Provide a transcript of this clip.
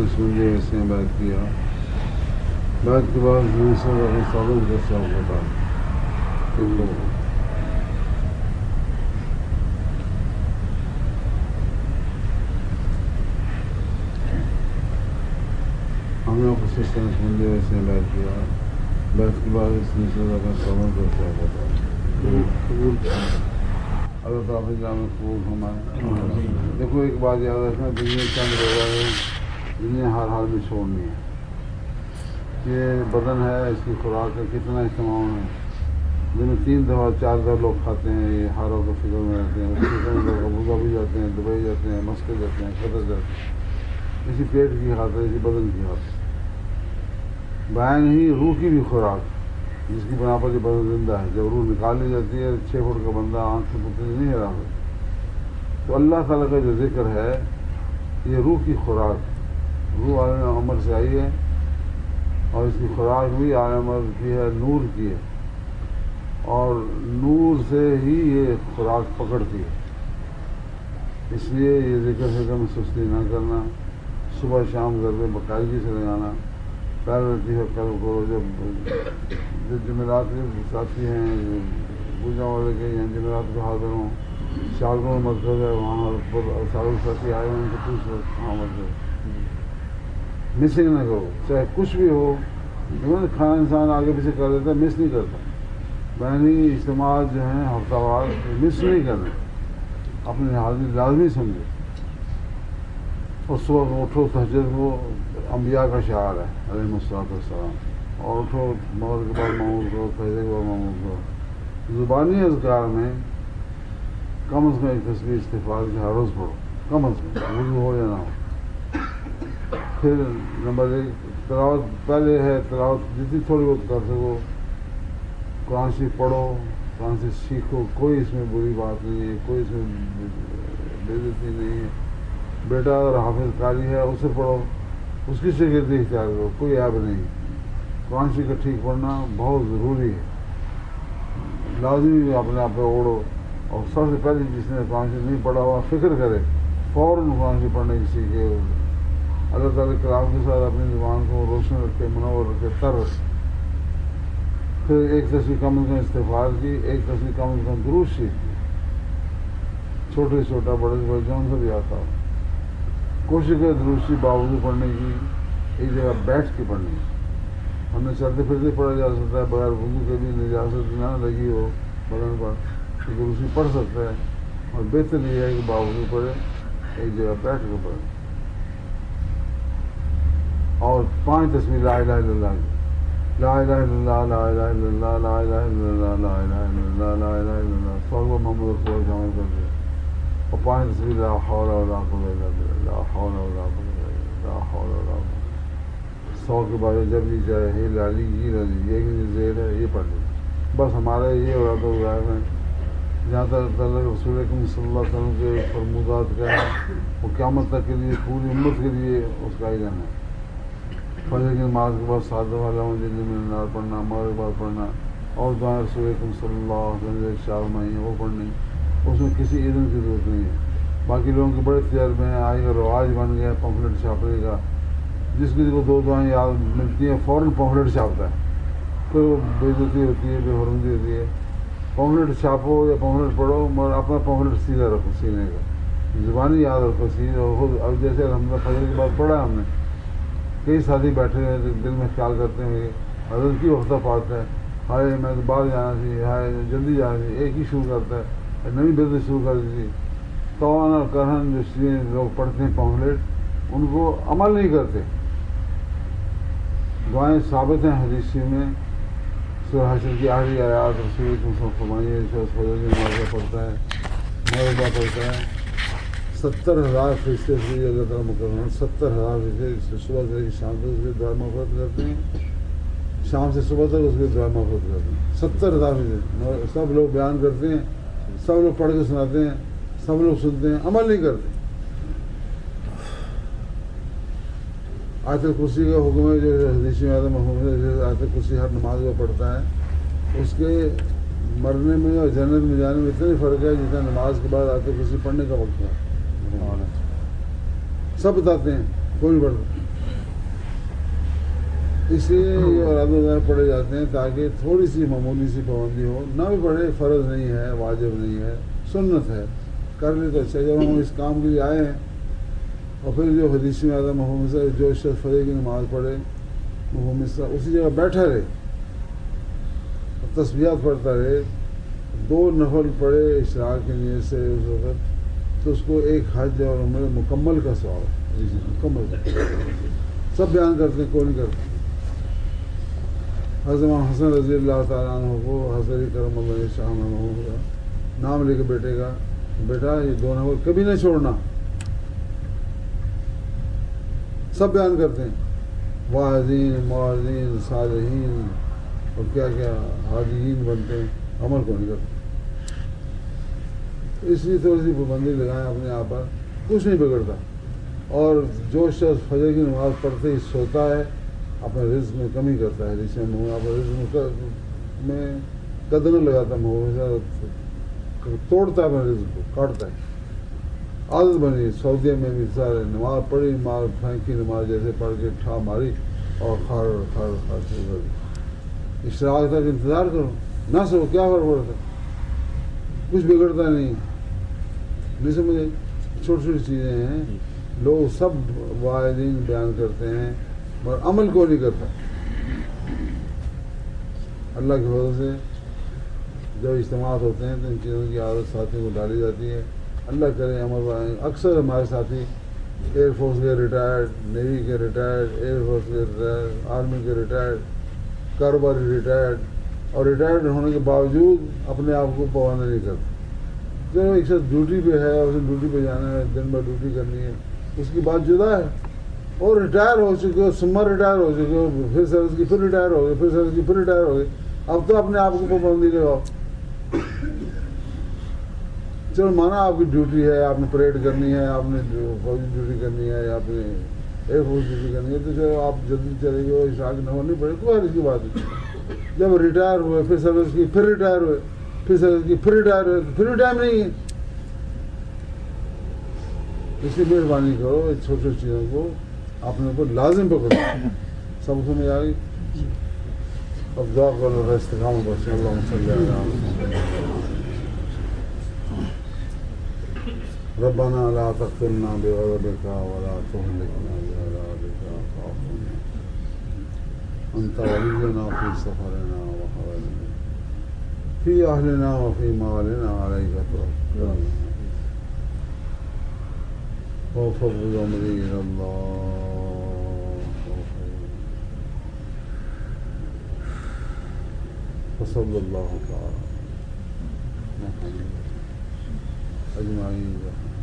سمجھے ایسے بیعت کیا. بیعت کے بعد دوسرے اپنے سالوں کا صاحب بتا ہم نے آپ سے سمجھے ایسے بیعت کیا. بیعت کے بعد اس دوسرے اپنے سالوں کا صاحب بتا قبول اللہ تعالیٰ جامع قبول ہمارے. دیکھو ایک بات یاد رکھنا, دنیا چند روزہ ہے, دنیا ہر حال میں چھوڑنی ہے. یہ بدن ہے, اس کی خوراک کا کتنا اہتمام ہے. دن میں 3 دفعہ 4 دفعہ لوگ کھاتے ہیں, یہ ہاروں کے فکر میں رہتے ہیں. اس فکر میں لوگ ابوظہبی جاتے ہیں, دبئی جاتے ہیں, مسکت جاتے ہیں, قطر جاتے ہیں, اسی پیٹ کی خاطر, اسی بدن کی خاطر. بیان ہی روح کی بھی خوراک جس کی بنا پر یہ بدن زندہ ہے. جب روح نکال لی جاتی ہے 6 فٹ کا بندہ آنکھ سے پتلی نہیں ہرا سکتا. تو اللہ تعالیٰ کا جو ذکر ہے یہ روح کی خوراک, روح عالم عمر سے آئی ہے اور اس کی خوراک بھی عالم عمر کی ہے, نور کی ہے, اور نور سے ہی یہ خوراک پکڑتی ہے. اس لیے یہ ذکر فکر میں سستی نہ کرنا, صبح شام گھر میں باقاعدگی سے لگانا. پہلے لطیفہ کرو کرو. جب جمعرات کے ساتھی ہیں پوجا والے کے یہاں جمعرات کو حاضر ہوں, شالگوں میں مرکز ہے وہاں سارے ساتھی آئے ہیں, ان کو پوچھ لو وہاں مرکز. مسنگ نہ کرو, چاہے کچھ بھی ہو. کھانا انسان آگے پیچھے کر دیتا ہے, مس نہیں کرتا. بہنی اجتماع جو ہیں ہفتہ وار مس نہیں کرنا, اپنی حاضری لازمی سمجھے. اور صبح کو اٹھو, تہجد وہ انبیاء کا شعار ہے علیہ الصلوۃ والسلام. اور اٹھو مغرب کے بعد معمول کرو, فجر کے بعد معمول کرو. زبانی اذکار میں کم از کم ایک تسبیح استغفار کی ہر روز پڑھو, کم از کم, وضو ہو یا نہ ہو. پھر نمبر 1 تلاوت پہلے ہے, تلاوت جتنی تھوڑی بہت کر سکو. قرآن شریف پڑھو, قرآن سے سیکھو, کوئی اس میں بری بات نہیں ہے, کوئی اس میں بے عزتی نہیں ہے. بیٹا اگر حافظ قاری ہے اسے پڑھو, اس کی شاگردی اختیار کرو, کوئی عیب نہیں. قرآن شریف کا ٹھیک پڑھنا بہت ضروری ہے, لازمی اپنے آپ پہ اوڑھو. اور سب سے پہلے جس نے قرآن شریف نہیں پڑھا ہوا فکر کرے, فوراً قرآن شریف پڑھنے کی سیکھے. اللہ تعالیٰ کلام کے ساتھ اپنی زبان کو روشن رکھے, منور رکھے, تر رکھے. پھر ایک تسبیح کم از کم استغفار کی, ایک تسبیح کم از کم درود شریف کی. چھوٹے سے چھوٹا, بڑے سے بڑے, جون سے بھی آتا ہو. کوشش کرے درود شریف باوضو پڑھنے کی, ایک جگہ بیٹھ کے پڑھنے کی. ہم نے چلتے پھرتے پڑھا جا سکتا ہے, بغیر وضو کے بھی نجاست نہ لگی ہو بدن پر, تو درود شریف پڑھ سکتا ہے. اور بہتر یہ ہے کہ باوضو پڑھے, ایک جگہ بیٹھ کے پڑھے. اور 5 تسبیح لا الہ الا اللہ کی, لا الہ الا اللہ, لا الہ الا اللہ, لا الہ الا اللہ, لا الہ الا اللہ, لا الہ الا اللہ, صلی محمد رسول اللہ شامل کر دے. اور 5 تسبیح لا حول ولا قوت الا باللہ, لا حول ولا قوت الا باللہ, لا حول ولا قوت. 100 کے بعد جب بھی چاہے ہے لالی جی لالی, یہ بھی زیر ہے, یہ پڑھ لیں. بس ہمارا یہ ارادہ ہوا ہے. جہاں تک رسول اکرم صلی اللہ علیہ وسلم کے فرمودات کا ہے وہ قیامت تک کے لیے پوری امت کے لیے اس کا علم ہے. فجر کی نماز کے بعد 7 دفعہ اللہم جل من النار پڑھنا, مغرب کے بعد پڑھنا, اور دعائیں رسول اکرم صلی اللہ علیہ وسلم شاہ میں ہیں وہ پڑھنی. اس میں کسی اذن کی ضرورت نہیں ہے. باقی لوگوں کے بڑے تجربے ہیں, آج کا رواج بن گیا پمفلٹ چھاپنے کا. جس کسی کو 2 دعائیں یاد ملتی ہیں فوراً پمفلٹ چھاپتا ہے, پھر وہ بے عزتی ہوتی ہے, بے حرمتی ہوتی ہے. پمفلٹ چھاپو یا پمفلٹ پڑھو, مگر اپنا پمفلٹ سیدھا رکھو سینے کا, زبانی یاد رکھو سیدھا. اور اب جیسے الحمدللہ فجر کے بعد پڑھا ہم نے, کئی ساتھی بیٹھے ہوئے دل میں خیال کرتے ہیں حضرت کی وقتہ پات ہے, ہائے میں تو باہر جانا تھی, ہائے جلدی جانا تھی, ایک ہی شروع کرتا ہے, نئی بزنس شروع کر دی تھی. توان اور کرہن جو چیزیں لوگ پڑھتے ہیں پمفلٹ, ان کو عمل نہیں کرتے. دعائیں ثابت ہیں حدیث میں. سورہ حشر کی آخری آیات رسول کو فرمائیے, فجر کی نماز پڑھتا ہے, مغربہ پڑھتا ہے, 70,000 فرشتے سے اللہ تعالیٰ مقرر, 70,000 فرشتے صبح سے شام تک اس کی دعا مغفرت کرتے ہیں, شام سے صبح تک اس کی دعا مغفرت کرتے ہیں. 70,000 فرشتے, سب لوگ بیان کرتے ہیں, سب لوگ پڑھ کے سناتے ہیں, سب لوگ سنتے ہیں, عمل نہیں کرتے. آیت الکرسی کا حکم ہے جو حدیث میں آتا محمد, آیت الکرسی ہر نماز میں پڑھتا ہے. اس کے مرنے میں اور جنت میں جانے میں اتنا فرق ہے جتنا نماز کے بعد آیت الکرسی پڑھنے کا وقت ہے. سب بتاتے ہیں, کوئی نہیں پڑھتا. اس لیے یہ اولاد پڑھے جاتے ہیں تاکہ تھوڑی سی معمولی سی پابندی ہو، نہ بھی پڑھے، فرض نہیں ہے، واجب نہیں ہے، سنت ہے، کر لی تو اچھا۔ جب ہم اس کام کے لیے آئے ہیں اور پھر جو حدیث میں آتا محمد صاحب جو شخص فجر کی نماز پڑھے محمد صاحب اسی جگہ بیٹھا رہے، تسبیحات پڑھتا رہے، 2 نفل پڑھے اشراق کی نیت سے اس وقت، تو اس کو ایک حج اور عمرہ مکمل کا ثواب ہے، مکمل کا۔ سب بیان کرتے ہیں، کوئی نہیں کرتا۔ حضرت حسن رضی اللہ تعالیٰ عنہ کو حضرت کرم اللہ شاہ محمود کا نام لے کے بیٹے کا، بیٹا یہ 2 نفل کبھی نہ چھوڑنا۔ سب بیان کرتے ہیں، واعظین، معاذین، صالحین اور کیا کیا حاجین بنتے ہیں، عمل کو نہیں کرتے۔ اس لیے تھوڑی سی پابندی لگائیں اپنے آپ پر، کچھ نہیں بگڑتا۔ اور جو شخص فجر کی نماز پڑھتے ہی سوتا ہے اپنے رزق میں کمی کرتا ہے، جسے اپنے رزق میں قدم لگاتا ہے، توڑتا ہے اپنے رزق کو، کاٹتا ہے۔ عادت بنی، سعودیہ میں بھی سارے نماز پڑھی، مار پھینکی نماز جیسے پڑھ کے ٹھا ماری اور کھڑ شروع کر دی۔ اشراق تک انتظار کرو، نہ سو، کیا فرق پڑتا، کچھ بگڑتا نہیں سمجھے۔ چھوٹی چھوٹی چیزیں ہیں، لوگ سب واعظین بیان کرتے ہیں مگر عمل کو نہیں کرتا۔ اللہ کی فضل سے جب اجتماعات ہوتے ہیں تو ان چیزوں کی عادت ساتھیوں کو ڈالی جاتی ہے۔ اللہ کرے عمل بائیں۔ اکثر ہمارے ساتھی ایئر فورس کے ریٹائرڈ، نیوی کے ریٹائرڈ، ایئر فورس کے ریٹائرڈ، آرمی کے ریٹائرڈ، کاروباری ریٹائرڈ، اور ریٹائرڈ ہونے کے باوجود اپنے آپ کو پابند نہیں کرتے۔ جب ایک شخص ڈیوٹی پہ ہے، اسے ڈیوٹی پہ جانا ہے، دن بھر ڈیوٹی کرنی ہے، اس کی بات جدا ہے۔ اور ریٹائر ہو چکے ہو، سما ریٹائر ہو چکے ہو، پھر سروس کی پھر ریٹائر ہو گئے، پھر سروس کی پھر ریٹائر ہو گئے، اب تو اپنے آپ کو پابندی لگاؤ۔ چلو مانا آپ کی ڈیوٹی ہے، آپ نے پریڈ کرنی ہے، آپ نے فوجی ڈیوٹی کرنی ہے، یا آپ نے ایئر فورس ڈیوٹی کرنی ہے، تو چلو آپ جلدی چلے گئے، اشراق کی نماز نہیں پڑے، کوئی حرج کی بات نہیں۔ جب ریٹائر ہوئے، پھر سروس کی پھر ریٹائر ہوئے، پھر سروس کی پھر ریٹائر ہوئے، پھر بھی ٹائم نہیں ہے۔ اس لیے مہربانی کرو اس چھوٹی چھوٹی چیزوں کو اپنے اوپر لازم پکڑو۔ سب سمجھ آ گئی؟ اب دعا کرو، استقامت بخشے، اللہم صلی علی محمد۔ ربنا لا تقتلنا بغضبك ولا تهلكنا بعذابك واعف عنا، انت ولينا في سفرنا وحوالنا، في اهلنا وفي مالنا، عليك توكلنا وفوض امري الى الله، وصلى الله تعالى محمد اجمعين۔